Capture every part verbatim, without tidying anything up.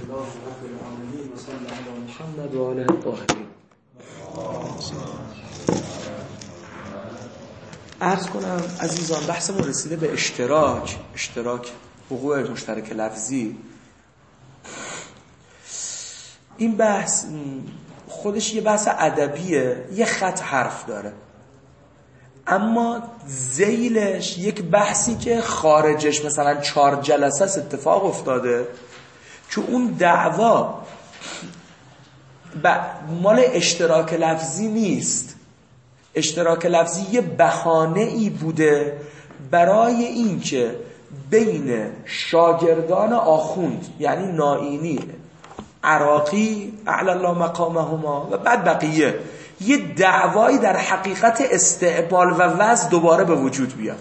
لله رب العالمین و صلی علی محمد و آله الطاهرین. عرض کنم عزیزان بحثمون رسیده به اشتراک اشتراک حقوق مشترک لفظی. این بحث خودش یه بحث ادبیه، یه خط حرف داره، اما ذیلش یک بحثی که خارجش مثلا چهار جلسه است اتفاق افتاده، که اون دعوا مال اشتراک لفظی نیست. اشتراک لفظی یه بهانه ای بوده برای این که بین شاگردان آخوند، یعنی نائینی، عراقی اعلی الله مقامهما و بعد بقیه، یه دعوایی در حقیقت استعمال و وضع دوباره به وجود بیاد.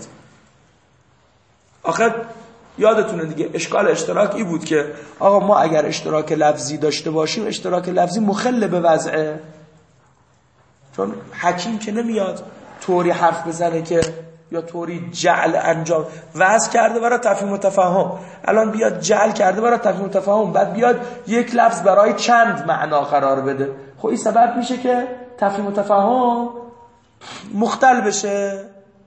آخر یادتونه دیگه اشکال اشتراکی بود که آقا ما اگر اشتراک لفظی داشته باشیم اشتراک لفظی مخل به وضعه، چون حکیم که نمیاد طوری حرف بزنه که یا طوری جعل انجام وضع کرده برای تفهیم و تفاهم، الان بیاد جعل کرده برای تفهیم و تفاهم، بعد بیاد یک لفظ برای چند معنا قرار بده. خب این سبب میشه که تفهیم و تفاهم مختل بشه.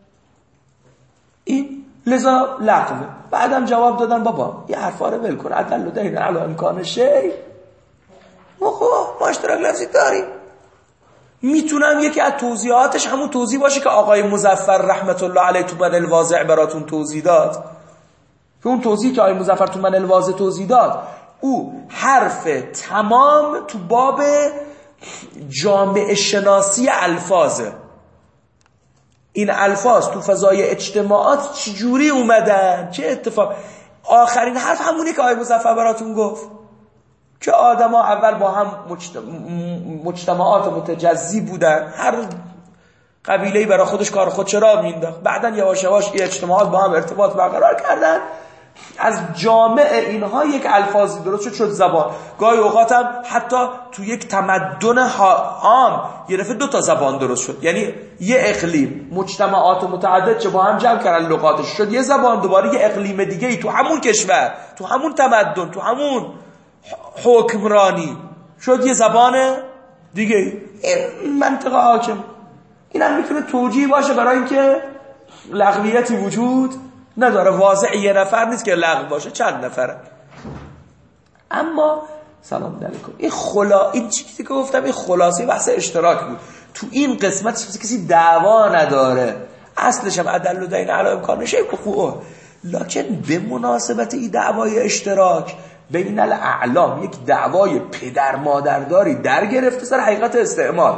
این لذا لغوه. بعدم جواب دادن بابا یه حرفا رو ول کن، عدل دین علی امکان شی. خب ما اشتراک لفظی داریم. میتونم یکی از توضیحاتش همون توضیح باشه که آقای مظفر رحمت الله علیه تو من الواضع براتون توضیح داد، که اون توضیح که آقای مظفر تو من الواضع توضیح داد او حرف تمام تو باب جامعه شناسی الفاظه. این الفاظ تو فضای اجتماعات چجوری اومدن، چه اتفاق. آخرین حرف همونی که آقای مظفر براتون گفت که آدم ها اول با هم مجتمعات متجزی بودن، هر قبیله‌ای برای خودش کار خودش را مینداخت، بعداً یواش یواش این اجتماعات با هم ارتباط برقرار کردن، از جامع اینها یک الفاظی درست شد شد زبان. گاهی اوقات هم حتی تو یک تمدن عام یه دفعه دو تا زبان درست شد، یعنی یه اقلیم مجتمعات متعدد چه با هم جمع کردن لغاتش شد یه زبان، دوباره یه اقلیم دیگه ای تو همون کشور، تو همون تمدن، تو همون حکمرانی شد یه زبان دیگه. این منطقه حاکم. این هم میتونه توجیه باشه برای اینکه لغویتی وجود نداره. واضح یه نفر نیست که لغو باشه، چند نفره. اما سلام علیکم، این خلا این چیزی که گفتم این خلاصه بحث اشتراک بود. تو این قسمت کسی دعوا نداره، اصلش هم عدل و دین علی امکان شی بخواه، لکن به مناسبت این دعوای اشتراک بین الاعلام یک دعوای پدر مادرداری در گرفته سر حقیقت استعمال.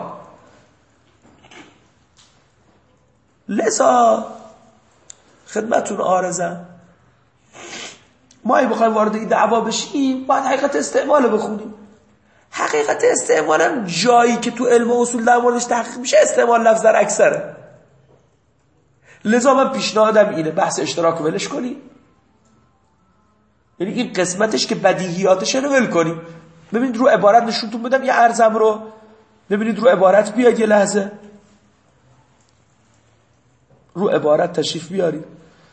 لذا خدمتون عارضم، ما اگه بخوایم وارد این دعوا بشیم باید حقیقت استعمال بخونیم. حقیقت استعمال هم جایی که تو علم و اصول در موردش تحقیق میشه استعمال لفظ در اکثره. لذا من پیشنهادم اینه بحث اشتراک ولش کنیم، یعنی این قسمتش که بدیهیاتش رو ول کنیم. ببینید رو عبارت نشونتون بدم یه عرضم رو ببینید رو عبارت بیاید، یه لحظه رو عبارت تشریف بیارید.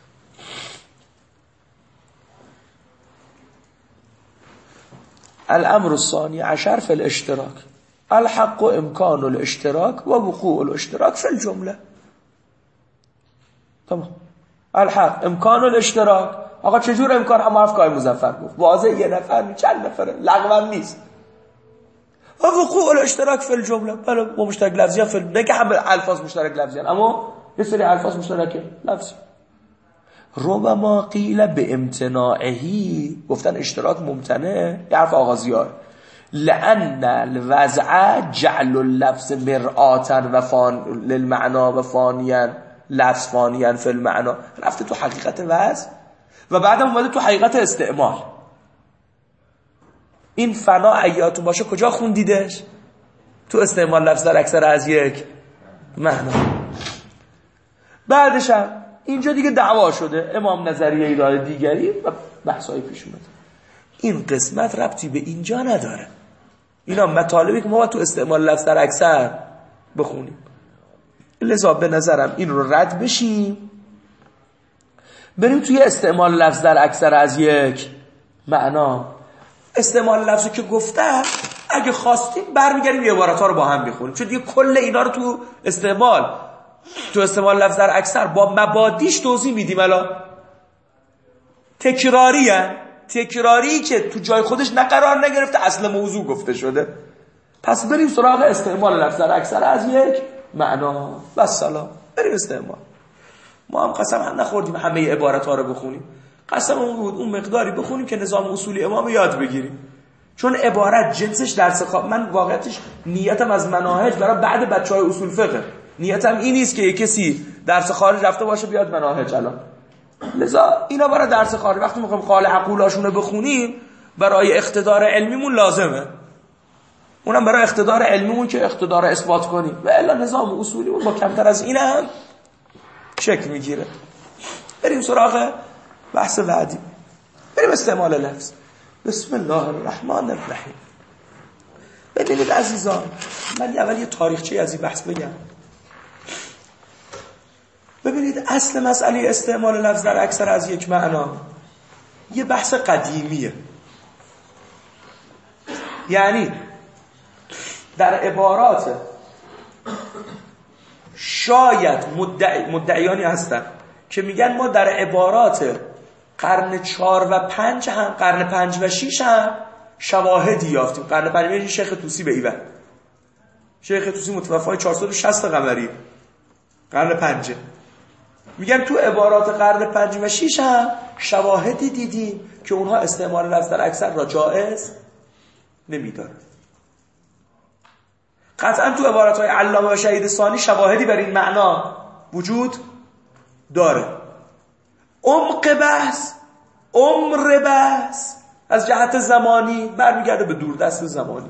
الامر الثانی عشر فی الاشتراک الحق و امکان الاشتراک و وقوع الاشتراک فی الجمله. تمام. الحق امکان الاشتراک. آقا چجور امکان؟ هم حرف که مظفر گفت واضح، یه نفر می چند نفره، لغو نیست. و وقوع الاشتراک فی الجمله. بله با مشترک لفظی فی نه که همه الفاظ مشترک لفظی، اما یه سری الفاظ مشترک لفظی. ربما قیل به امتناعهی، گفتن اشتراک ممتنع، یه حرف آغازیار. لأن الوضع جعل اللفظ مرآتا و فان للمعنا و فانیا لفظ فانیا فی المعنا. رفته تو حقیقت وضع و بعدم اومده تو حقیقت استعمال. این فنا ایاتون باشه کجا خوندیدش؟ تو استعمال لفظ در اکثر از یک معنا. بعدش هم اینجا دیگه دعوا شده، امام نظریه ایراد دیگری و بحثای پیش اومده. این قسمت ربطی به اینجا نداره. اینا مطالبی که ما باید تو استعمال لفظ در اکثر بخونیم. لذا به نظرم این رو رد بشیم، بریم توی استعمال لفظ در اکثر از یک معنا. استعمال لفظی که گفتم اگه خواستیم برمیگردیم یه عبارت‌ها رو با هم میخونیم، چون دیگه کل اینا رو تو استعمال تو استعمال لفظ در اکثر با مبادیش توضیح میدیم. الان تکراری هن. تکراری که تو جای خودش نه قرار نگرفته، اصل موضوع گفته شده. پس بریم سراغ استعمال لفظ در اکثر از یک معنا. بس سلام، بریم استعمال. ما هم قسم هم نخوردیم همه عبارت‌ها رو بخونیم، قسم اون بود اون مقداری بخونیم که نظام اصولی امام یاد بگیریم، چون عبارت جنسش درس خواهد. من واقعیتش نیتم از مناهج برای بعد بچهای اصول فقه، نیتم این نیست که یک کسی درس خارج رفته باشه بیاد مناهج الان. لذا اینا برای درس خارج وقتی میخوایم قال عقولاشون رو بخونیم برای اقتدار علمیمون لازمه، اونم برای اقتدار علمیمون که اقتدار اثبات کنیم، و الا نظام اصولیمون با کمتر از این هم شکل میگیره. بریم سراغ بحث بعدی، بریم استعمال لفظ. بسم الله الرحمن الرحیم. ببینید عزیزان، من اول یه تاریخچه از این بحث بگم. ببینید اصل مسئله استعمال لفظ در اکثر از یک معنا یه بحث قدیمیه. یعنی در عبارات شاید مدعی مدعیانی هستن که میگن ما در عبارات قرن چهار و پنج هم قرن پنج و شیش هم شواهدی یافتیم. قرن پنج شیخ طوسی به ایوان، شیخ طوسی متوفای چهارصد و شصت قمری، قرن پنج. میگن تو عبارات قرن پنج و شیش هم شواهدی دیدیم که اونها استعمال لفظ در اکثر را جائز نمیدارن. قطعا تو عبارات‌های علامه و شهید ثانی شواهدی بر این معنا وجود داره. عمق بحث، عمر بحث از جهت زمانی برمیگرده به دوردست زمانی.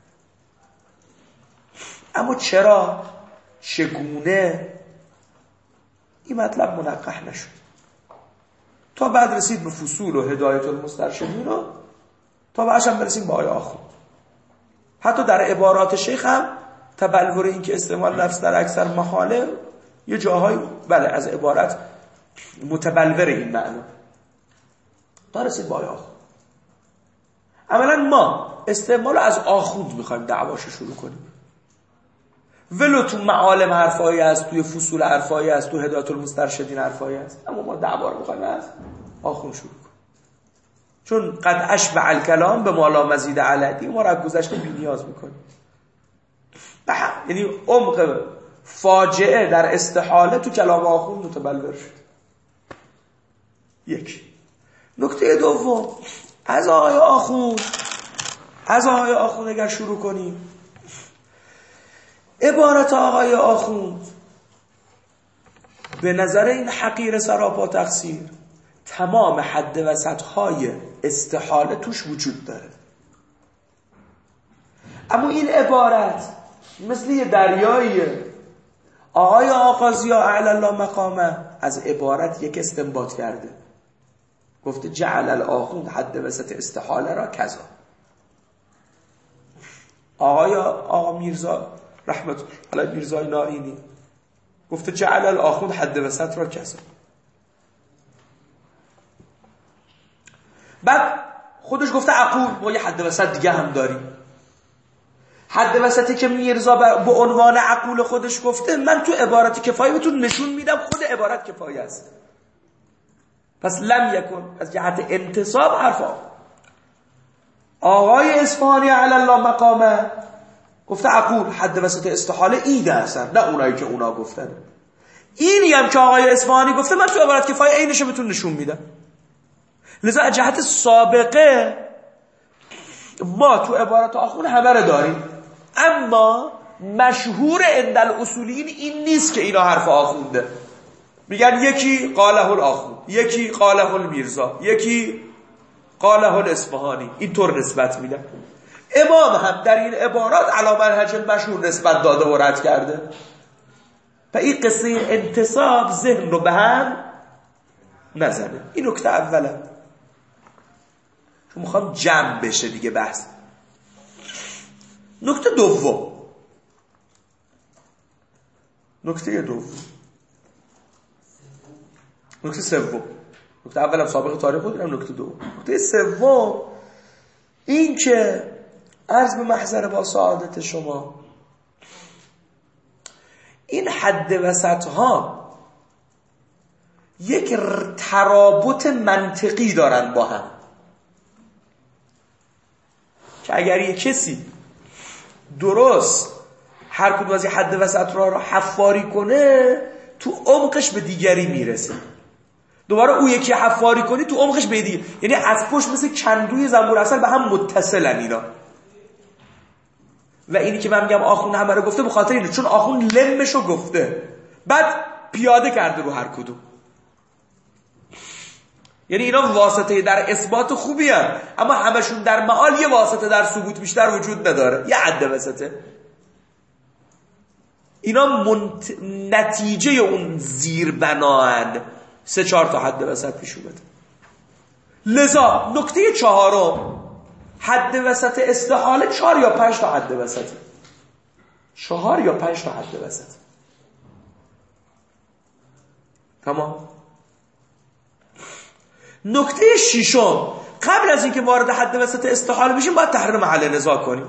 اما چرا، چگونه، این مطلب منقح نشد تا بعد رسید به فصول و هدایت المسترشدین و تا بعدش هم برسیم به آیه آخوند. حتی در عبارات شیخ هم تبلور این که استعمال لفظ در اکثر محاله یه جاهای بله از عبارت متبلور این معنا تا رسید به آیه آخوند. اولا ما استعمال از آخوند میخوایم دعواشو شروع کنیم، ولو تو معالم حرفایی هست، توی فصول حرفایی هست، تو هدایت المسترشدین حرفایی هست، اما ما دعوا رو میخوایم از آخوند شروع کنیم، چون قد اشبع الکلام به مالا مزید علدی، ما را گذشته بی نیاز میکنیم. یعنی عمق فاجعه در استحاله تو کلام آخوند متبلور شد. یک. نکته دوم، از آقای آخوند از آقای آخوند اگر شروع کنیم، عبارت آقای آخوند به نظر این حقیر سراپا تقصیر تمام حد وسط‌های استحاله توش وجود داره. اما این عبارت مثل یه دریاییه. آقای آقازیا اعلی الله مقامه از عبارت یک استنباط کرده، گفته جعل الاخوند حد وسط استحاله را کذا. آقای آقا میرزا رحمت الله علیه میرزای نائینی گفته جعل الاخوند حد وسط را کذا. بعد خودش گفته عقول، ما یه حد وسط دیگه هم داریم. حد وسطی که میرزا به عنوان عقول خودش گفته، من تو عبارت کفایه بهتون نشون میدم خود عبارت کفایه است. پس لم یکن از جهت انتصاب حرفا. آقای اصفهانی علی الله مقامه گفته عقول حد وسط استحاله ایده هستن، نه اونایی که اونا گفتن. اینی هم که آقای اصفهانی گفته من تو عبارت کفایه عینشو بهتون نشون میدم. لذا از جهت سابقه ما تو عبارت آخوند همه رو داریم، اما مشهور عند الاصولین این نیست که اینا حرف آخونده. میگن یکی قاله الاخوند، یکی قاله المیرزا، یکی قاله الاصفهانی، اینطور نسبت میدن. امام هم در این عبارات علی منهج مشهور نسبت داده و رد کرده. و این قصه انتصاب ذهن رو به هم نزنه. این نکته اوله، چون میخوام جمع بشه دیگه بحث. نکته دوم نکته دوم نکته سوم نکته اولم سابق تاریخ بود، اینم نکته دوم. نکته سوم این که عرض به محضر با سعادت شما این حد وسط ها یک ترابط منطقی دارن با هم، که اگر یک کسی درست هر کدوم از این حد وسط را را حفاری کنه تو عمقش به دیگری میرسه، دوباره او یکی حفاری کنی تو عمقش به دیگری، یعنی از پشت مثل کندوی زنبور عسل به هم متصلن اینا. و اینی که من میگم آخوند همه رو گفته به خاطر اینه، چون آخوند لمشو گفته بعد پیاده کرده رو هر کدوم. یعنی اینا واسطه در اثبات خوبی هن، اما همشون در معال یه واسطه در ثبوت بیشتر وجود نداره، یه حد وسطه. اینا منت... نتیجه اون زیر بناهن، سه چهار تا حد وسط پیش اومده. لذا نکته چهارم حد وسط استحاله چهار یا پنج تا حد وسط، چهار یا پنج تا حد وسط. تمام. نکته ششم، قبل از اینکه وارد حد وسط استحاله بشیم باید تحریر محل نزاع کنیم.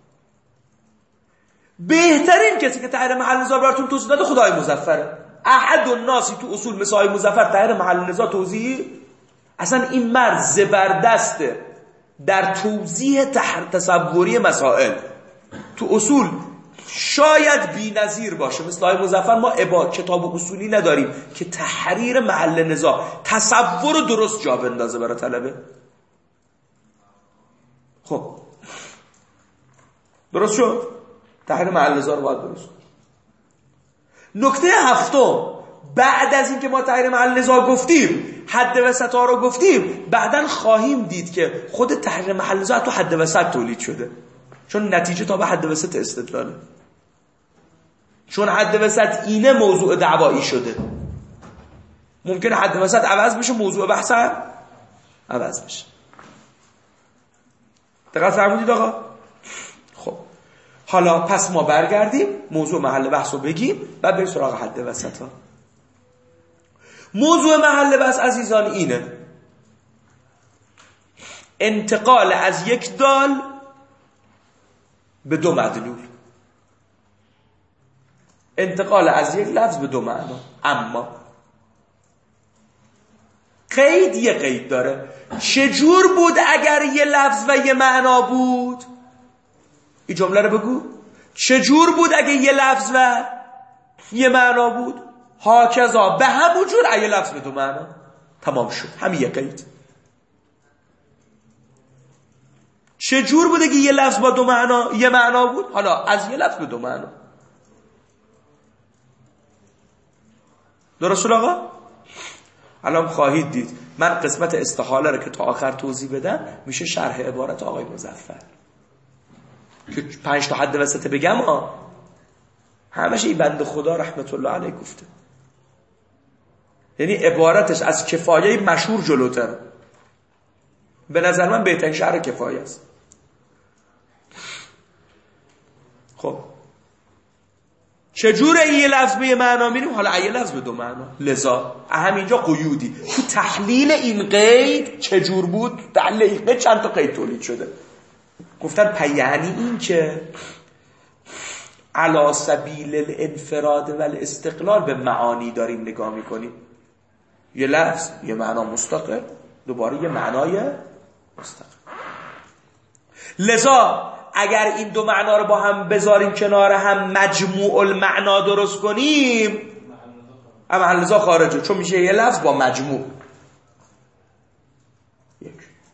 بهترین کسی که تحریر محل نزاع براتون توضیح داده خدای مظفره. احد الناسی تو اصول مثل آقای مظفر تحریر محل نزاع توضیح، اصلا این مرد زبردسته در توضیح تصوری مسائل. تو اصول شاید بی‌نظیر باشه، مثل آقای مظفر ما عباد کتاب اصولی نداریم که تحریر محل نزاع تصور درست جا بندازه برای طلبه. خب درست شد؟ تحریر محل نزاع رو باید درست. نکته هفتم، بعد از اینکه ما تحریر محل نزاع گفتیم، حد وسط ها رو گفتیم، بعدن خواهیم دید که خود تحریر محل نزاع تو حد وسط تولید شده، چون نتیجه تا به حد وسط استدلاله، چون حد وسط اینه موضوع دعوایی شده. ممکنه حد وسط عوض بشه، موضوع بحث عوض بشه. دقیق فرمودید آقا؟ خب حالا پس ما برگردیم موضوع محل بحث رو بگیم و بریم سراغ حد وسط ها. موضوع محل بحث عزیزان اینه: انتقال از یک دال به دو مدلول، انتقال از یک لفظ به دو معنا. اما قید یه قید داره. چجور بود اگر یه لفظ و یه معنا بود؟ این جمله رو بگو. چجور بود اگه یه لفظ و یه معنا بود؟ هاکذا، به همون جور اگه لفظ به دو معنا. تمام شد، همین یه قید. چجور بوده که یه لفظ با دو معنا یه معنا بود؟ حالا از یه لفظ به دو معنا. درست شد آقا؟ الان خواهید دید من قسمت استحاله رو که تا آخر توضیح بدم میشه شرح عبارت آقای مظفر که پنج تا حد وسط بگم ها، همش این بنده خدا رحمت الله علیه گفته. یعنی عبارتش از کفایه مشهور جلوتر. به نظر من بهترین شرح کفایه است. خب چجوره یه لفظ به یه معنا میریم؟ حالا یه لفظ به دو معنا. لذا همینجا قیودی تو تحلیل این قید چجور بود؟ تحلیل این قید چند تا قید تولید شده. گفتن پس یعنی این که علی سبیل الانفراد و الاستقلال به معانی داریم نگاه میکنیم. یه لفظ یه معنا مستقل، دوباره یه معنای مستقل. لذا اگر این دو معنا رو با هم بذاریم کنار هم، مجموع المعنا درست کنیم، اما محل نزاع خارجه، چون میشه یه لفظ با مجموع. یک.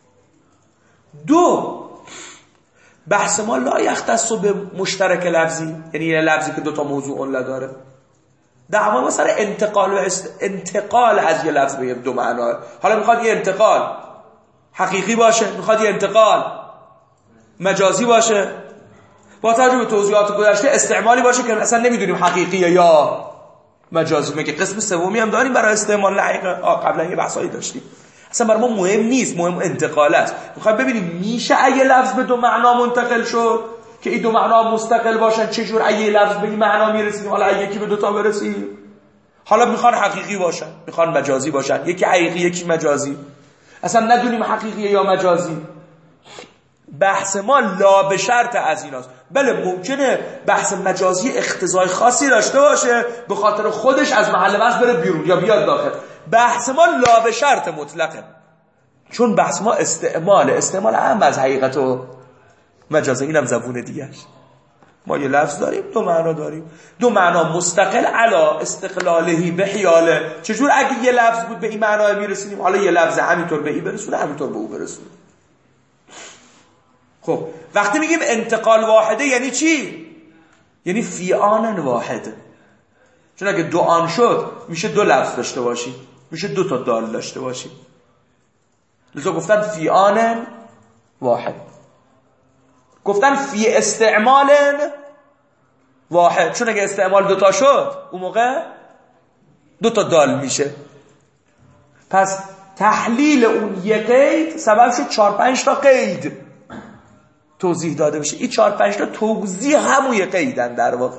دو، بحث ما لا یختص به مشترک لفظی، یعنی یه لفظی که دو تا موضوع داره. دعوا مثلا انتقال و است... انتقال از یه لفظ به دو معنا. حالا میخواد یه انتقال حقیقی باشه، میخواد یه انتقال مجازی باشه، با توجه به توضیحات گذشته استعمالی باشه که اصلا نمیدونیم حقیقیه یا مجازی. میگه قسم سومی هم داریم برای استعمال لحیق. آه قبلا یه بحثایی داشتیم. اصلا برای ما مهم نیست، مهم انتقال است. میخواد ببینیم میشه اگه لفظ به دو معنا منتقل شد که این دو معنا مستقل باشن، چجور اگه لفظ به این معنا میرسیم حالا اگه یکی به دو تا برسیم. حالا میخوان حقیقی باشن، میخوان مجازی باشن، یکی حقیقی یکی مجازی، اصلا ندونیم حقیقیه یا مجازی. بحث ما لا به شرط از ایناست. بله ممکنه بحث مجازی اقتضای خاصی داشته باشه به خاطر خودش از محل بحث بره بیرون یا بیاد داخل. بحث ما لا به شرط مطلقه، چون بحث ما استعماله، استعمال هم از حقیقت و مجازه. اینم زبون دیگهش. ما یه لفظ داریم، دو معنا داریم، دو معنا مستقل علا استقلالهی به حیاله. چجور اگه یه لفظ بود به این معنا میرسونیم، حالا یه لفظ همینطور به این برسونه، همینطور به او برسونه. خب وقتی میگیم انتقال واحده یعنی چی؟ یعنی فی آن واحده. چون اگه دو آن شد میشه دو لفظ داشته باشی، میشه دو تا دال داشته باشی. لذا گفتن فی آن واحد، گفتن فی استعمال واحد، چون اگه استعمال دوتا شد اون موقع دوتا دال میشه. پس تحلیل اون یک قید سبب شد چهار پنج تا قید توضیح داده بشه. این چهار پنج تا توضیح همون یک قیدن در واقع.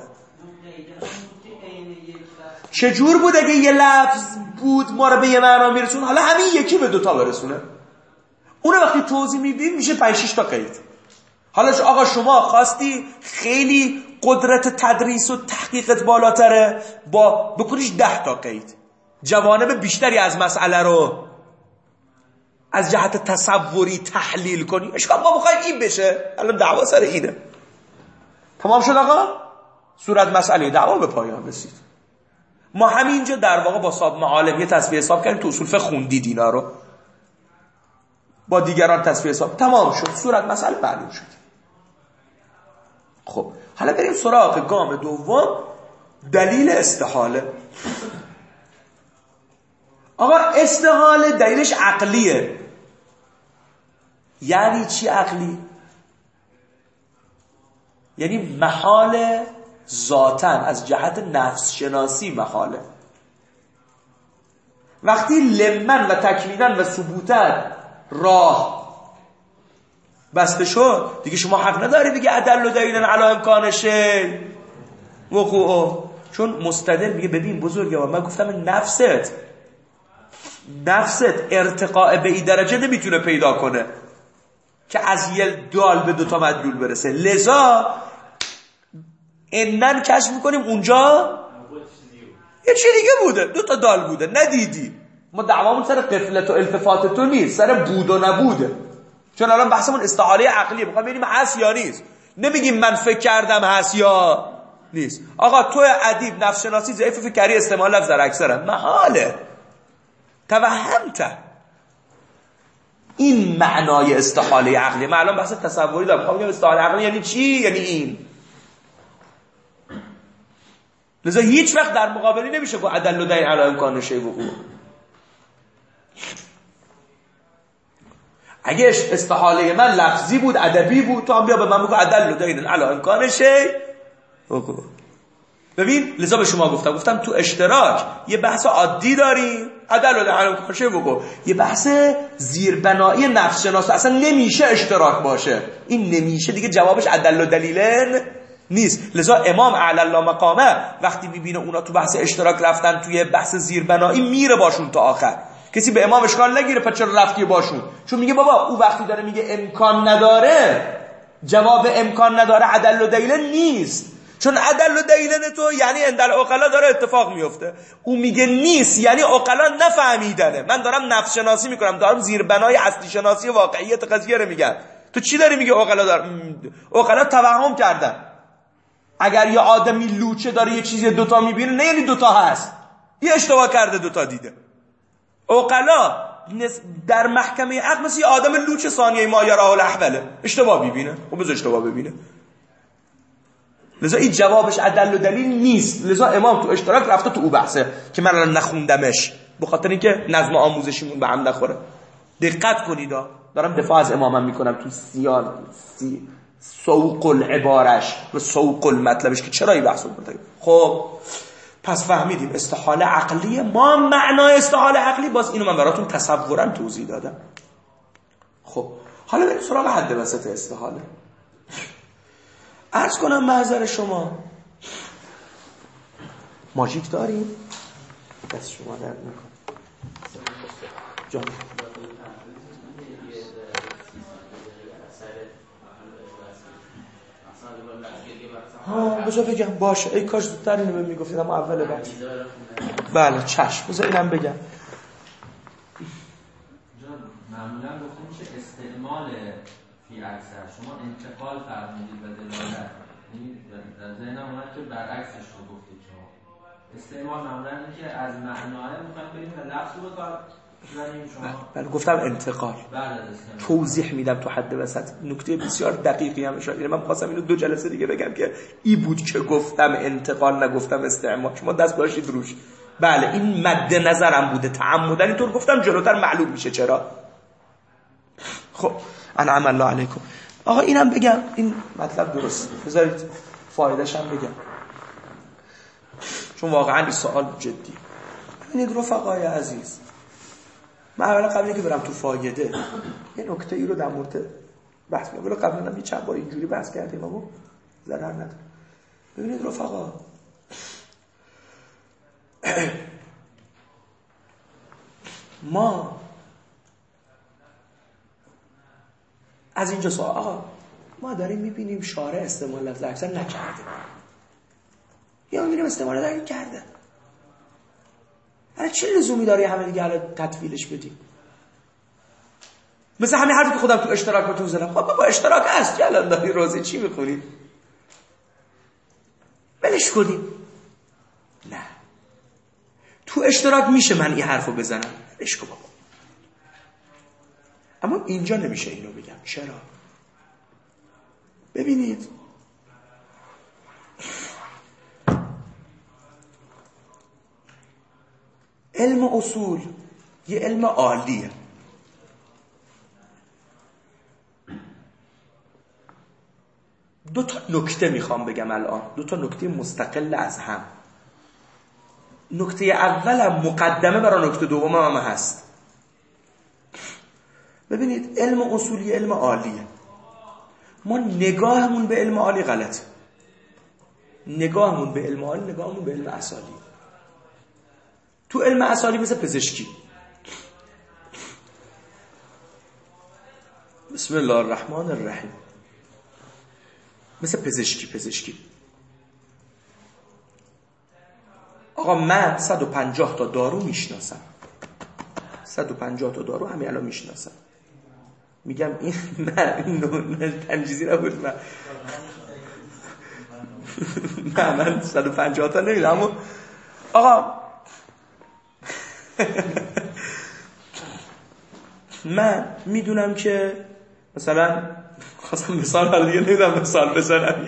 چجور بود اگه یه لفظ بود ما رو به یه معنا میرسونه، حالا همین یکی به دوتا برسونه، اون وقتی توضیح میدیم میشه پنج شش تا قید. حالا آقا شما خواستی خیلی قدرت تدریس و تحقیقت بالاتره، با بکنیش ده تا قید، جوانب بیشتری از مسئله رو از جهت تصوری تحلیل کنی. اشکال ما بخوایم این بشه، الان دعوا سر اینه. تمام شد آقا؟ صورت مسئله دعوا به پایان رسید. ما همینجا در واقع با صاحب معالم یه تصفیه حساب کردیم، تو اصول فقه خوندید اینا رو، با دیگران تصفیه حساب تمام شد، صورت مسئله معلوم شد. خب حالا بریم سراغ گام دوم، دلیل استحاله. آقا استحاله دلیلش عقلیه. یعنی چی عقلی؟ یعنی محال ذاتاً، از جهت نفس شناسی محاله. وقتی لمن و تکویناً و ثبوتاً راه بسته شد دیگه شما حق نداری بگی ادل و دلیلن علی امکان شی وقوعه، چون مستدل میگه ببین بزرگه و من گفتم نفست نفست ارتقاء به این درجه نمیتونه پیدا کنه که از یه دال به دوتا مدلول برسه، لذا اینن کشف میکنیم اونجا یه چی دیگه بوده، دوتا دال بوده ندیدی. ما دعوامون سر قفلت و التفات تو نیست، سر بود و نبوده، چون الان بحثمون استحاله عقلیه، میخوام ببینیم هست یا نیست. نمیگیم من فکر کردم هست یا نیست. آقا تو ادیب نفس شناسی ضعیف فکری استعمال لفظ در اکثره محاله، توهمت. این معنای استحاله عقلی. من الان بحث تصوری دارم، میخوام بگم استحاله عقلی یعنی چی؟ یعنی این. لذا هیچ وقت در مقابلی نمیشه گفت ادل و دلیل علی امکان شی وقوع. اگه استحاله من لفظی بود، ادبی بود، تو هم بیا به من بگو ادل و دلیل علی امکان شی وقوع. ببین لذا به شما گفتم گفتم تو اشتراک یه بحث عادی داریم، ادل و دلیل علی امکان شی وقوع، یه بحث زیربنایی نفس شناسی اصلا نمیشه اشتراک باشه. این نمیشه دیگه جوابش ادل و دلیلن نیست. لذا امام اعلی الله مقامه وقتی میبینه اونا تو بحث اشتراک رفتن توی بحث زیربنایی میره باشون تا آخر. کسی به امام اشکال نگیره پس چرا رفتی باشون، چون میگه بابا او وقتی داره میگه امکان نداره، جواب امکان نداره عدل و دلیل نیست، چون عدل و دلیل تو یعنی اندل عقلا داره اتفاق میفته، او میگه نیست یعنی عقلا نفهمیدنه. من دارم نفس شناسی میکنم، دارم زیربنای اصلی شناسی واقعیت قضیه رو میگم، تو چی داری میگه عقلا دار عقلا توهم کردن. اگر یه آدمی لوچه داره یه چیزی دوتا میبینه نه یعنی دوتا هست، یه اشتباه کرده دوتا دیده. عقلا در محکمه عقل مثل یه آدم لوچه ثانیه ما یراه الاحوله، اشتباه میبینه، خب بذار اشتباه ببینه. لذا این جوابش عدل و دلیل نیست. لذا امام تو اشتراک رفته تو او بحثه که من الان نخوندمش به خاطر اینکه نظم آموزشیمون به هم نخوره. دقت کنید، دارم دفاع از امامم میکنم تو سیان سی سوق العبارش و سوق المطلبش که چرا این بحثو بکنه. خب پس فهمیدیم استحاله عقلیه. ما معنای استحاله عقلی باز اینو من براتون تصورا توضیح دادم. خب حالا بریم سراغ حد وسط استحاله. عرض کنم محضر شما ماژیک داریم؟ دست شما درد نکن جان. بذار بگم باشه ای کاش زودتر اینو بهم میگفتید اما اول بعد بله چشم بذار اینم بگم. معمولا گفته میشه استعمال فی اکثر، شما انتقال فرمودید و دلالت، یعنی در ذهنم اومد که برعکسش رو گفتید شما. استعمال معمولا اینه که از معناه میخوایم بریم و لفظ رو بکار بزنیم شما. بله گفتم انتقال. بله توضیح میدم تو حد وسط. نکته بسیار دقیقی هم اشاره. من خواستم اینو دو جلسه دیگه بگم که ای بود که گفتم انتقال نگفتم استعمال. شما دست باشید روش. بله این مد نظرم بوده، تعمدن اینطور گفتم جلوتر معلوم میشه چرا. خب انعم الله علیکم. آقا اینم بگم، این مطلب درست بذارید فایده‌ش هم بگم چون واقعا این سوال جدی. ببینید رفقای عزیز، من اولا قبل اینکه برم تو فایده یه نکته ای رو در مورد بحث کنم. ولی قبلا هم یه چند بار اینجوری بحث کردیم اما ضرر نداره. ببینید رفقا، ما از اینجا سوال آقا ما داریم میبینیم شارع استعمال لفظ اکثر نکرده یا میبینیم استعمال داره کرده، حالا چه لزومی داره همه دیگه حالا تطویلش بدیم؟ مثل همین حرفی که خودم تو اشتراک بهتون زدم. خب با اشتراک هست که الان داری روزه چی میخونید؟ بلش کنیم. نه تو اشتراک میشه من این حرفو بزنم، بلش کن بابا. اما اینجا نمیشه اینو بگم. چرا؟ ببینید علم اصول یه علم عالیه. دو تا نکته میخوام بگم الان، دو تا نکته مستقل از هم. نکته اولم مقدمه برای نکته دوم هم هست. ببینید علم اصول یه علم عالیه. ما نگاهمون به علم عالی غلطه. نگاهمون به علم عالی نگاهمون به علم اصالی. تو علم اصالی مثل پزشکی، بسم الله الرحمن الرحیم، مثل پزشکی پزشکی آقا من صد و پنجاه تا دارو میشناسم، صد و پنجاه تا دارو همین الان میشناسم. میگم این نه این تنجیزی نبود، من نه من صد و پنجاه تا نمیدونم. اما آقا من میدونم که مثلا خواستم مثال حالا دیگه نمیدونم مثال بزنم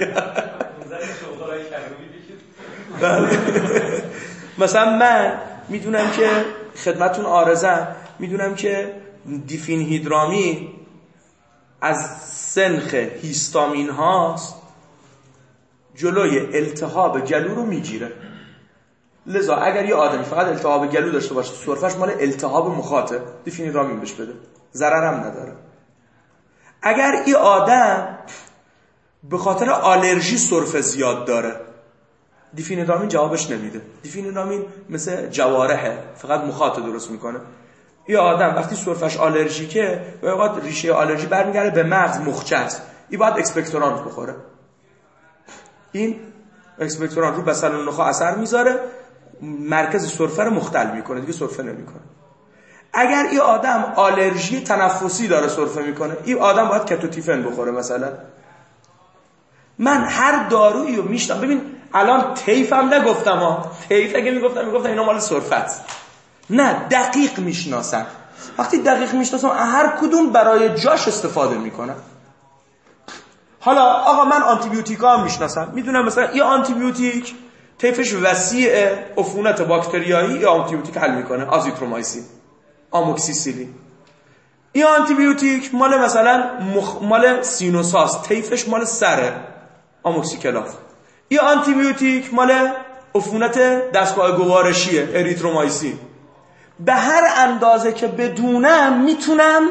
مثلا من میدونم که خدمتون عارضم، میدونم که دیفین هیدرامی از سنخ هیستامین هاست، جلوی التهاب گلو رو میگیره. لذا اگر یه آدمی فقط التهاب گلو داشته باشه، سرفش مال التهاب مخاطب، دیفین هیدرامین بهش بده، ضررم نداره. اگر این آدم به خاطر آلرژی سرفه زیاد داره، دیفین هیدرامین جوابش نمیده. دیفین هیدرامین مثل جوارحه، فقط مخاطب درست میکنه. این آدم وقتی سرفش آلرژیکه و اوقات ریشه آلرژی برمیگرده به مغز مخچت، این باید اکسپکتورانت بخوره. این اکسپکتورانت رو بسل و نخاع اثر میذاره، مرکز سرفه رو مختل میکنه، دیگه سرفه نمیکنه. اگر این آدم آلرژی تنفسی داره سرفه میکنه، این آدم باید کتوتیفن بخوره مثلا. من هر دارویی رو میشنم. ببین الان تیفم نگفتم ها، تیف اگه میگفتم میگفتم اینا مال سرفت. نه دقیق میشناسم. وقتی دقیق میشناسم هر کدوم برای جاش استفاده میکنم. حالا آقا من آنتی بیوتیکا هم میشناسم، میدونم مثلا این آنتی بیوتیک طیفش وسیع، عفونت باکتریایی یا آنتی بیوتیک حل میکنه، آزیترومایسین، آموکسیسیلین. این آنتی بیوتیک مال مثلا مخ... مال سینوساس، طیفش مال سره، آموکسیکلاف. این آنتی بیوتیک مال عفونت دستگاه گوارشیه، اریترومایسین. به هر اندازه که بدونم میتونم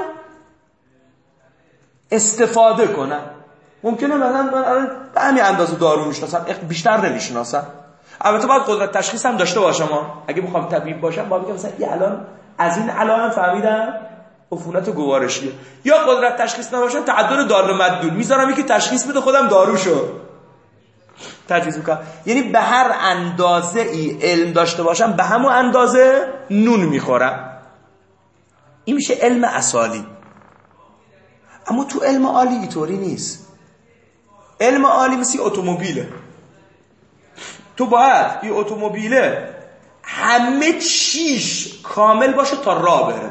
استفاده کنم. ممکنه مثلا من به همین اندازه دارو میشناسم، بیشتر نمیشناسم. البته باید قدرت تشخیص هم داشته باشم ها. اگه بخوام طبیب باشم باید بگم مثلا این الان از این علائم فهمیدم عفونت گوارشیه. یا قدرت تشخیص نباشه تعدد دال و مدلول میذارم یکی تشخیص بده خودم داروشو. تجویز میکنم. یعنی به هر اندازه ای علم داشته باشم به همون اندازه نون میخورم. این میشه علم اصالی. اما تو علم عالی اینطوری نیست. علم عالی مثل اتومبیله. تو باید این اتومبیله همه چیش کامل باشه تا راه بره.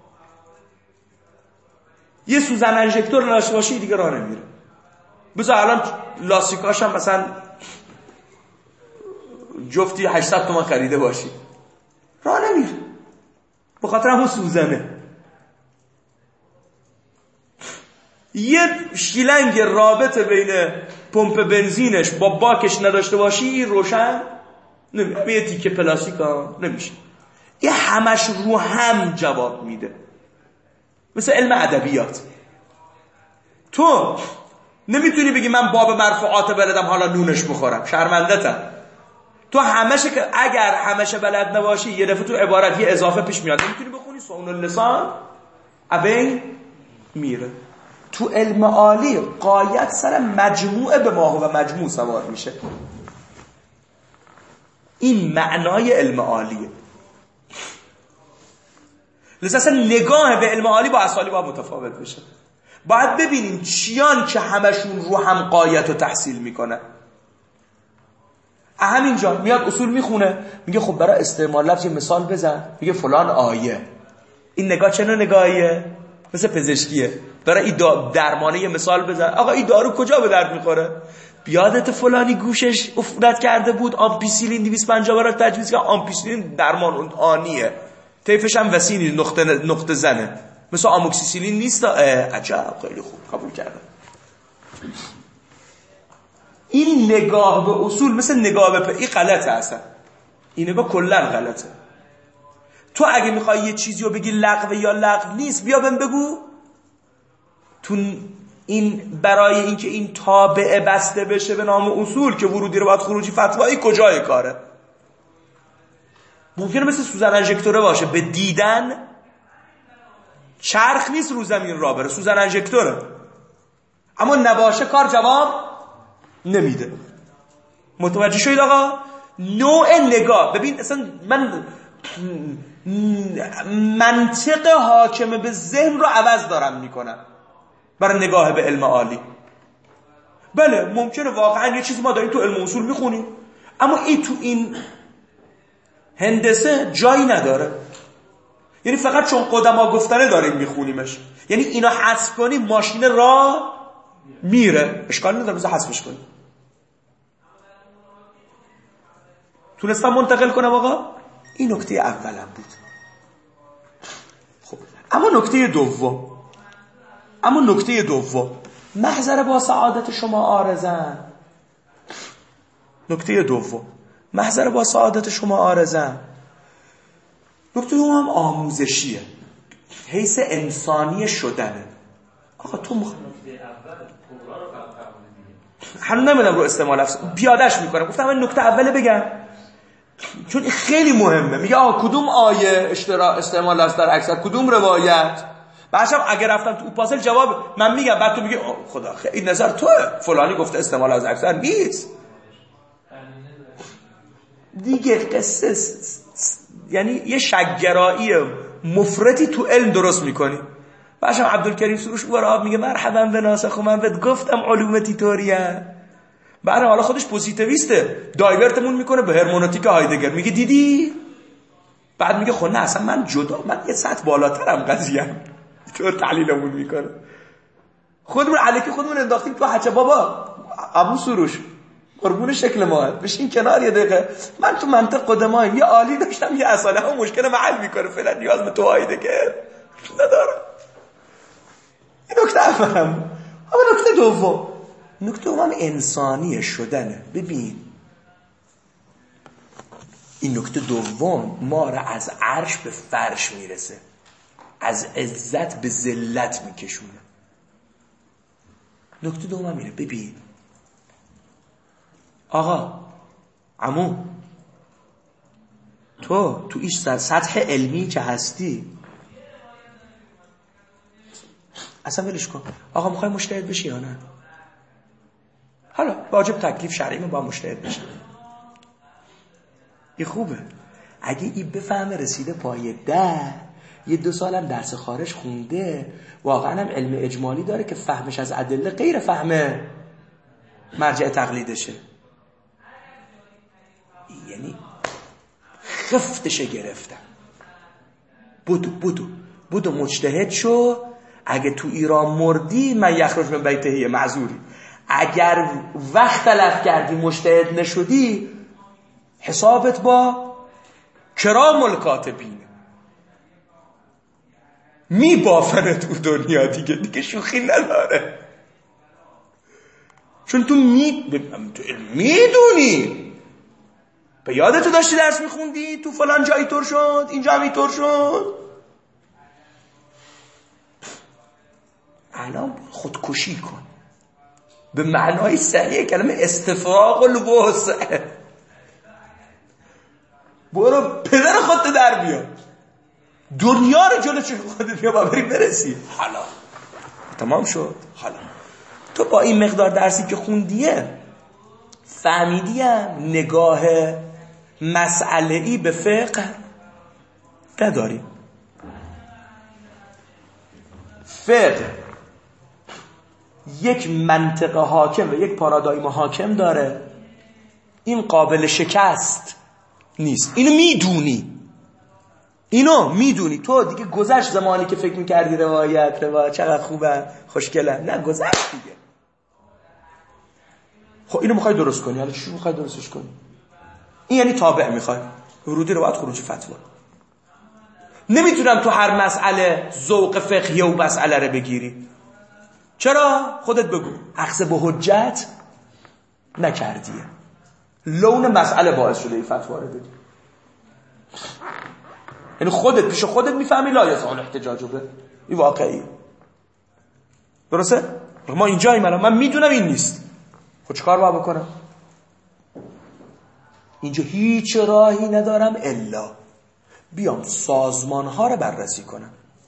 یه سوزن انژکتور نداشته باشی دیگه راه نمیره. بذار الان لاستیکاش هم مثلا جفتی هشتصد تومان خریده باشی راه نمیره به خاطر همون سوزنه. یه شیلنگ رابطه بین پمپ بنزینش با باکش نداشته باشی روشن نمیشه. یه تیکه پلاستیک ها نمیشه. یه همش رو هم جواب میده. مثل علم ادبیات تو نمیتونی بگی من باب مرفوعات بلدم حالا نونش بخورم، شرمندتم. تو همشه که اگر همشه بلد نباشی یه دفعه تو عبارت یه اضافه پیش میاد نمیتونی بخونی، صون اللسان ابین میره. تو علم عالی غایت سر مجموعه به ما و مجموع سوار میشه. این معنای علم عالیه. لذا اصلا نگاه به علم عالی با اصالی باید متفاوت بشه. باید ببینیم چیان که همشون رو هم غایت و تحصیل میکنه. همینجا میاد اصول میخونه میگه خب برای استعمال لفظ مثال بزن، میگه فلان آیه. این نگاه چه نوع نگاهیه؟ مثل پزشکیه. برای این درمانه یه مثال بزن. آقا این دارو کجا به درد میخوره؟ بیادت فلانی گوشش عفونت کرده بود آمپیسیلین دویست و پنجاه برات تجویز کرد. آمپیسیلین درمان آنیه، طیفش هم وسیعی نقطه نقطه زنه، مثل آموکسیسیلین نیست. عجب خیلی خوب قبول کردم. این نگاه به اصول مثل نگاه به پ... این غلطه. اصلا این نگاه کلا غلطه. تو اگه میخوای یه چیزی رو بگی لغو یا لغو نیست بیا بهم بگو تو این برای اینکه این تابعه بسته بشه به نام اصول که ورودی رو باید خروجی فتوایی کجای کاره. ممکنه مثل سوزن انژکتوره باشه به دیدن چرخ نیست رو زمین را بره، سوزن انژکتوره، اما نباشه کار جواب نمیده. متوجه شوید آقا؟ نوع نگاه. ببین اصلا من منطق حاکم به ذهن رو عوض دارم میکنم برای نگاه به علم عالی. بله ممکنه واقعا یه چیزی ما داریم تو علم اصول میخونیم اما این تو این هندسه جایی نداره. یعنی فقط چون قدما گفتنه داریم میخونیمش. یعنی اینا حذف کنی ماشین را میره، اشکال نداره بذار حذفش کنی. تونستم منتقل کنم آقا؟ این نکته اولم بود. خب اما نکته دوم اما نکته دوم محضر با سعادت شما آرزن. نکته دوم محضر با سعادت شما آرزن. نکته دوم هم آموزشیه، حیث انسانی شدنه. آقا تو مخ... هنوز نمیدم رو استعمال لفظ پیادش میکنم. گفتم من نکته اوله بگم چون خیلی مهمه. میگه آقا کدوم آیه اشترا استعمال لفظ در اکثر، کدوم روایت. بعدم اگر رفتم تو پاسل جواب من میگم بعد تو میگه خدا خیلی نظر توه فلانی گفته استعمال لفظ اکثر نیست دیگه. قصه یعنی یه شک‌گرایی مفرطی تو علم درست میکنی. بعدم عبدالکریم سروش براب میگه مرحبا به ناسخ، من بهت گفتم علومتی طوریه. بعد حالا خودش پوزیتیویسته، دایورتمون میکنه به هرمونوتیک هایدگر. میگه دیدی؟ بعد میگه خب نه اصلا من جدا، من یه سطح بالاترم قضیه‌ام. تو تحلیلمون میکنه. خودمون علیکی خودمون انداختیم تو حچه. بابا ابو سروش قربون شکل ما بشین کنار یه دقیقه. من تو منطق قدمایم یه عالی داشتم یه اصاله هم مشکل من حل میکنه، فعلا نیاز به تو هایدگر ندارم. این نکته اولم. اما نکته دوم نکته دوم انسانی شدنه. ببین این نکته دوم ما را از عرش به فرش میرسه، از عزت به ذلت میکشونه. نکته دوم اینه. ببین آقا عمو تو تو ایش سطح علمی که هستی اصلا ولش کن. آقا میخوای مجتهد بشی یا نه؟ حالا واجب تکلیف شرعی با مجتهد بشه. این خوبه. اگه این بفهمه رسیده پایه ده، یه دو سالم درس خارج خونده، واقعا هم علم اجمالی داره که فهمش از ادله غیر فهمه مرجع تقلیدشه، یعنی خفتشه گرفتن. بودو بودو بودو مجتهد شو. اگه تو ایران مردی من یخرج من بیتهی معذوری. اگر وقت تلف کردی مجتهد نشدی حسابت با کرام الکاتبین می بافنه تو دنیا دیگه دیگه شوخی نداره. چون تو می میدونی، به یادتو داشتی درس میخوندی تو فلان جایی طور شد، اینجا هم اینطور شد. الان خودکشی کن به معنای صحیح کلمه، استفراغ الوسع. برو پدر خودت در بیا، دنیا رو جلو چشم خودت بیا با بری برسی. حالا تمام شد. حالا تو با این مقدار درسی که خوندیه فهمیدیم نگاه مسئله‌ای به فقه نداری. فقه یک منطقه حاکم و یک پارادایم حاکم داره، این قابل شکست نیست. اینو میدونی، اینو میدونی. تو دیگه گذشت زمانی که فکر میکردی روایت روایت چقدر خوبه خوشگله، نه گذشت دیگه. خب اینو میخوای درست کنی، حالا چی میخوای درستش کنی؟ این یعنی تابع میخوای، ورودی روایت خروجی فتوا. نمیتونم تو هر مسئله ذوق فقهی و مسئله رو بگیری. چرا؟ خودت بگو. اخذ به حجت نکردیه، لون مسئله باعث شده این فتوا رو بدی. یعنی خودت پیش خودت میفهمی لا یصح احتجاج به این واقعیه. درسته؟ ما اینجاییم الان، من میدونم این نیست. خب چیکار باید بکنم؟ اینجا هیچ راهی ندارم الا بیام سازمان ها رو بررسی کنم.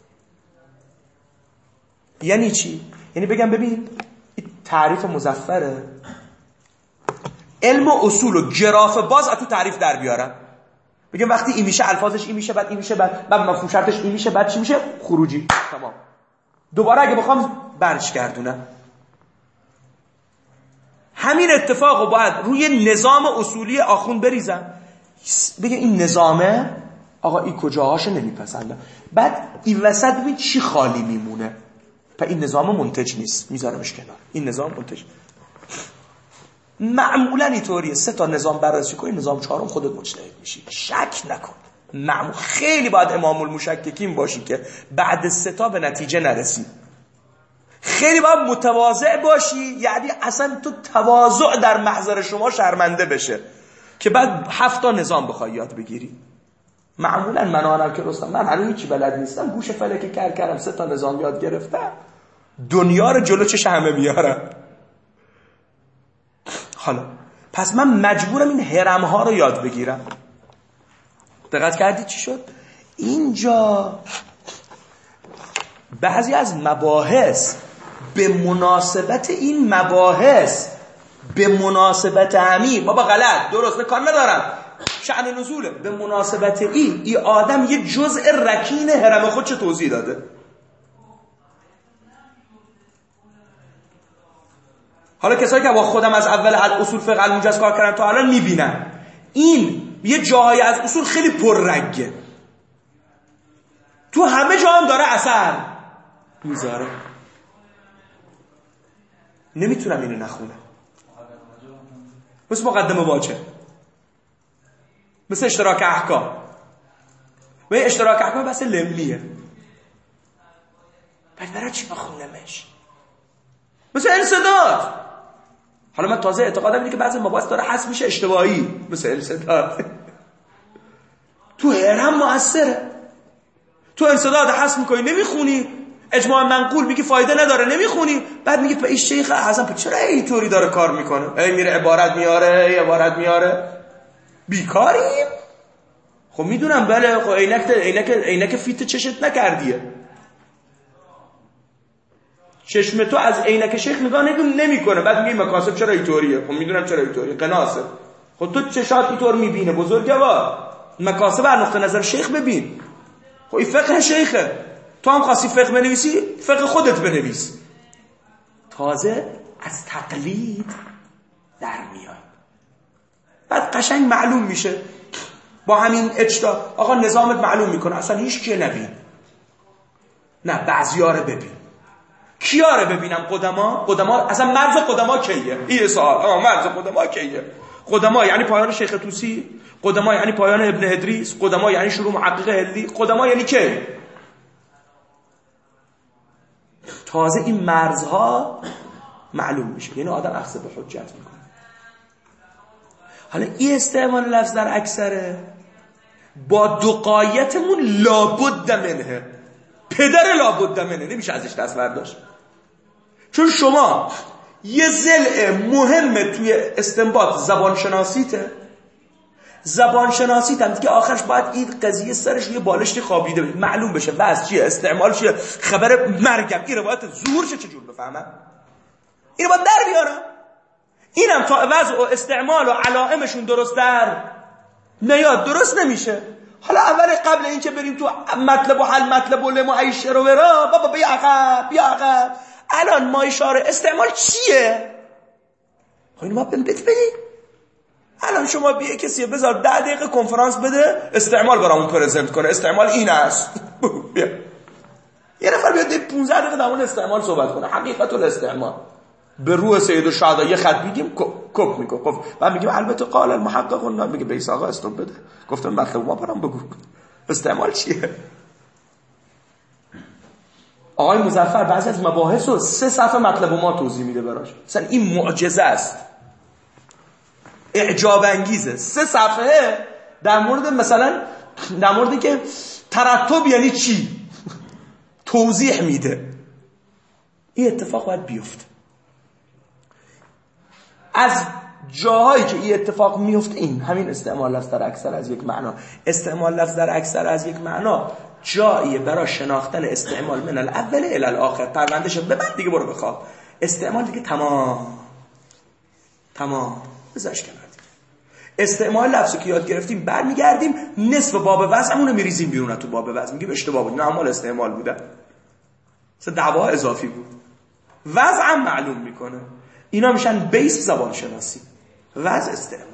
یعنی چی؟ یعنی بگم ببین این تعریف مظفره، علم و اصول و گراف باز تو تعریف در بیارم، بگم وقتی این میشه الفاظش این میشه، بعد این میشه، بعد بعد مفهوم شرطش این میشه، بعد چی میشه؟ خروجی. تمام. دوباره اگه بخوام برش گردونم، همین اتفاقو باید روی نظام اصولی آخوند بریزم، بگم این نظامه آقا این کجاهاشو نمیپسندم، بعد این وسط ببین چی خالی میمونه، پس این نظام منتج نیست، میذارمش کنار، این نظام منتج. معمولا اینطوریه، سه تا نظام بررسی کنی، نظام چهارم خودت مجتهد میشی، شک نکن. معمول خیلی باید امام المشککین باشی که بعد سه تا به نتیجه نرسی. خیلی باید متواضع باشی، یعنی اصلا تو تواضع در محضر شما شرمنده بشه که بعد هفت تا نظام بخوای یاد بگیری. معمولا من آنم که رستم، من هنوز هیچی بلد نیستم، گوش فلکی کر کردم، سه تا نظام یاد گرفتم، دنیا رو جلو چش همه میارم. حالا پس من مجبورم این هرم ها رو یاد بگیرم. دقت کردید چی شد؟ اینجا بعضی از مباحث به مناسبت این مباحث به مناسبت همین بابا غلط درست کار ندارم، شأن نزوله، به مناسبت این ای آدم یه جزء رکین هرم خود چه توضیح داده. حالا کسایی که با خودم از اول اصول فقه الموجز کار کردن تا الان میبینن این یه جاهای از اصول خیلی پررنگه، تو همه جا هم داره اثر میذاره. نمیتونم اینو نخونم. مثل مقدمه واجه، مثل اشتراک احکام. و این اشتراک احکام بس لملیه، بعد برای چی بخونمش؟ مثل انسداد. حالا من تازه اعتقادم اینه که بعضی مباحث داره حذف میشه اشتباهی، مثل انسداد. تو هرم مؤثره. تو انسداد حذف میکنی نمیخونی، اجماع منقول میگی فایده نداره نمیخونی، بعد میگی به این شیخ حسن چرا اینطوری داره کار میکنه، ای میره عبارت میاره ای عبارت میاره، بیکاریم. خب میدونم بله، خب عینک عینک عینک فیت چشت نکردیه. چشم تو از عینک شیخ نگاه نمیکنه، بعد میگه مکاسب چرا اینطوریه؟ خب میدونم چرا اینطوریه، قناسه. خب تو چشات اینطور میبینه بزرگوار، مکاسب از نقطه نظر شیخ ببین. خب این فقه شیخه، تو هم خاصی فقه بنویسی فقه خودت بنویس. تازه از تقلید در میاد، بعد قشنگ معلوم میشه با همین اجتهاد. آقا نظامت معلوم میکنه اصلا هیچ کیه نبین، نه بعضیاره ببین. کیاره ببینم؟ قدما. قدما اصلا مرز قدما کیه؟ این سوال. آقا مرز قدما کیه؟ قدما یعنی پایان شیخ طوسی، قدما یعنی پایان ابن ادریس، قدما یعنی شروع محقق هندی، قدما یعنی کی؟ تازه این مرزها معلوم میشه، یعنی آدم اخذ به حجت میکنه. حالا این استعمال لفظ در اکثره با دقایتمون لابد منه، پدر لابد منه، نمیشه ازش دست برداشت. چون شما یه ضلع مهمه توی استنباط زبان شناسیته، زبان شناسیت هم که آخرش باید این قضیه سرش یه بالشتی خوابیده بشه، معلوم بشه وضع چیه، استعمال چیه، خبر مرگم، این روایت زور چه چجور بفهمم، اینو باید در بیارم. اینم تا وضع و استعمال و علائمشون درست در نیاد درست نمیشه. حالا اول قبل این که بریم تو مطلب و حل مطلب و لما عیشه رو برا، بابا بیا عقب بیا عقب. الان ما اشاره استعمال چیه؟ خب اینو ما بهم بگی. الان شما بیا کسی بذار ده دقیقه کنفرانس بده استعمال برامون پرزنت کنه، استعمال این است. بیا یه نفر بیاد پانزده دقیقه در مورد استعمال صحبت کنه، حقیقت الاستعمال به روح سید الشهدا یه خط میگیم کپ میگه. خب بعد میگیم البته قال المحقق نه، میگه بیس آقا استوب بده، گفتم مطلب ما برام بگو استعمال چیه. آقای مظفر بعضی از مباحث رو سه صفحه مطلب ما توضیح میده براش، مثلا این معجزه است، اعجاب انگیزه، سه صفحه در مورد مثلا در موردی که ترتب یعنی چی توضیح میده. این اتفاق باید بیفته. از جاهایی که این اتفاق میفته این همین استعمال لفظ در اکثر از یک معنا. استعمال لفظ در اکثر از یک معنا جاییه برای شناختن استعمال من الاول الی الاخر. پروندهش ببند دیگه، برو بخواب. استعمال دیگه تمام تمام بذارش کنار. استعمال لفظی که یاد گرفتیم برمیگردیم نصف باب وضعمون رو میریزیم بیرون تو باب وضع، میگیم اشتباه بود، نه مال استعمال بوده، مثلا دعوا اضافی بود. وضعم معلوم میکنه. اینا میشن بیس زبان شناسی، وضع استعمال.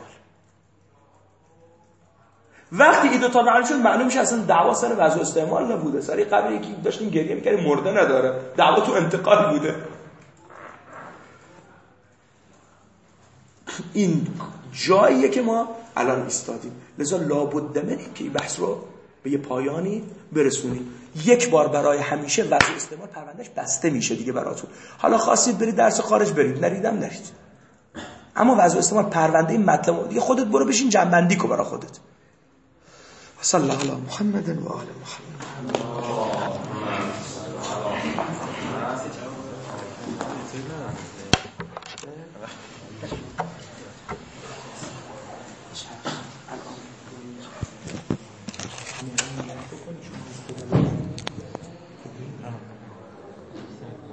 وقتی این دو تا معلوم شد معلوم میشه اصلا دعوا سر وضع و استعمال نبوده، سر قبل یکی داشتیم گریه میکردیم مرده نداره، دعوا تو انتقال بوده. این جاییه که ما الان ایستادیم. لذا لابد منیم که این بحث رو به یه پایانی برسونیم. یک بار برای همیشه وضع استعمال پروندهش بسته میشه دیگه براتون. حالا خواستید برید درس خارج برید، نریدم نرید، اما وضع استعمال پرونده این مطلب دیگه خودت برو بشین جنبندی کن برای خودت. صلی الله علی محمد و آل محمد.